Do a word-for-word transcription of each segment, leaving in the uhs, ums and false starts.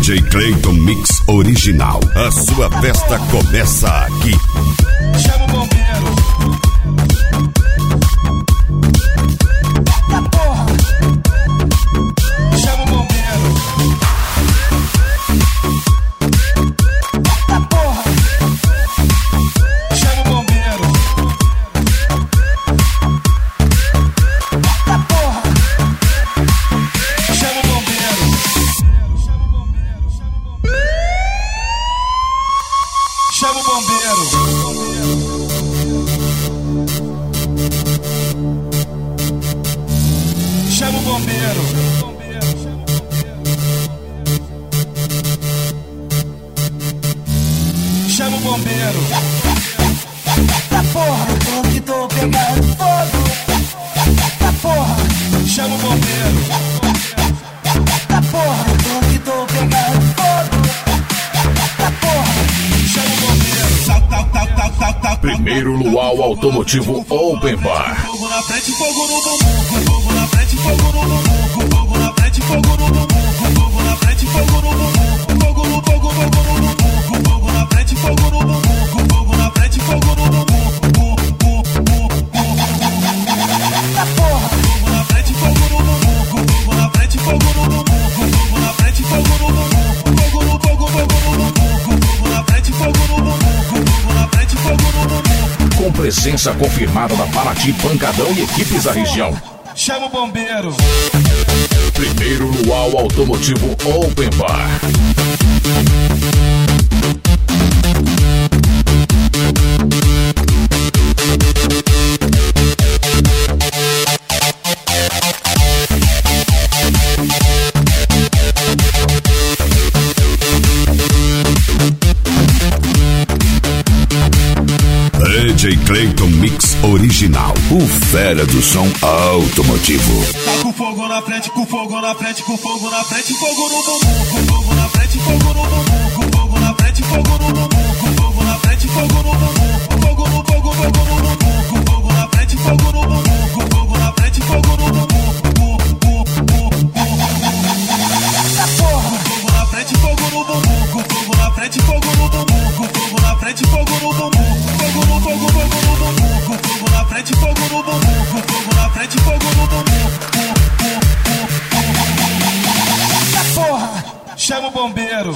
D J Clayton Mix Original. A sua festa começa aqui. Chama o bombeiro. Eita porra. Chama o bombeiro. Eita porra. Chama o bombeiro. Eita porra. Chama o bombeiro. Chama o bombeiro. Chama o bombeiro. Chama o bombeiro. Eita porra, tô que tô pegando fogo. Eita porra, chama o bombeiro. Eita porra, tô que tô pegando fogo. Eita porra, chama o bombeiro. Tal, tal, tal, tal, tal, tal. Primeiro Luau Automotivo Open Bar. Fogo na frente, fogo no bumbum. Fogo na frente, fogo no bumbum. Fogo na frente, fogo no bumbum. Fogo na frente, fogo no bumbum. Fogo no fogo, fogo no bumbum. Fogo na frente, fogo no bumbum. Fogo na frente, fogo no bumbum. Eita porra. Fogo na frente, fogo no bumbum. Fogo na frente, fogo no bumbum. Fogo na frente, fogo no bumbum. Fogo no fogo, fogo no bumbum. Fogo na frente, fogo no bumbum. Fogo na frente, fogo no bumbum. Com presença confirmada da Paraty, Pancadão e equipes da região. Chama o bombeiro. Primeiro Luau Automotivo Open Bar. D J Clayton Mix Original. O fera do som automotivo. Tá com fogo na frente, com fogo na frente, com fogo na frente, fogo no bumbum. Com fogo na frente, fogo no bumbum. Com fogo na frente, fogo no bumbum. Com fogo na frente, fogo no bumbum. Fogo no fogo, fogo no bumbum. Com fogo na frente, fogo no bumbum. Com fogo na frente, fogo no bumbum. Eita porra. Com fogo na frente, fogo no bumbum. Com fogo na frente, fogo no bumbum. Com fogo na frente, fogo no bumbum. Fogo no fogo, fogo no bumbum. Com fogo na frente, fogo no bumbum. Com fogo na frente, fogo no bumbum. Eita porra, chama o bombeiro.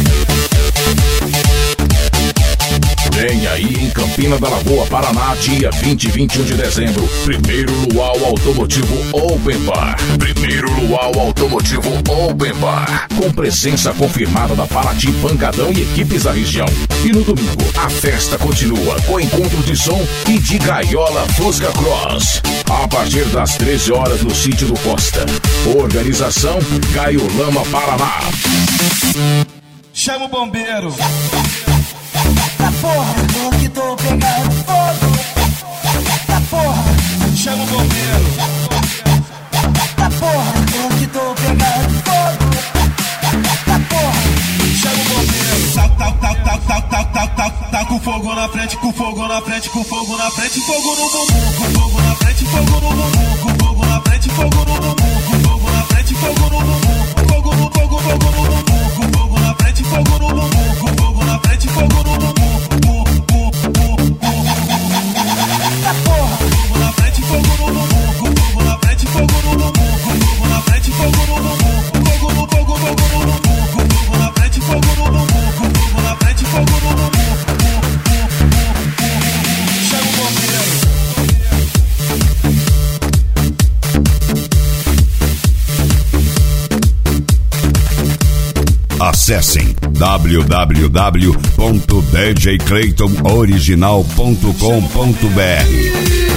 Vem aí em Campina da Lagoa, Paraná, dia vinte e vinte e um de dezembro. Primeiro Luau Automotivo Open Bar. Primeiro Luau Automotivo Open Bar. Com presença confirmada da Paraty, Pancadão e equipes da região. E no domingo, a festa continua com encontro de som e de gaiola Fusca Cross. A partir das treze horas no sítio do Costa. Organização Gaiolama, Paraná. Chama o bombeiro. Eita porra, tô que tô pegando fogo. Eita porra, chama o bombeiro. Eita porra, tô que tô pegando fogo. Eita porra, chama o bombeiro. Tá, tá, tá, tá, tá, tá, tá, tá, tá com fogo na frente, com fogo na frente, com fogo na frente, fogo no bumbum. Com fogo na frente, fogo no bumbum. Com fogo na frente, fogo no bumbum. Com fogo na frente, fogo no bumbum. Fogo no fogo, fogo no bumbum. Com fogo na frente, fogo no bumbum. Com fogo na frente, fogo no bumbum. eita porra, Fogo na frente, fogo no bumbum. Com fogo na frente, fogo no bumbum. Com fogo na frente, fogo no bumbum. Fogo no fogo, fogo no bumbum. Com fogo na frente, fogo no bumbum. Com fogo na frente, fogo no bumbum. Chama o bombeiro. Acessem w w w ponto d j clayton original ponto com ponto b r.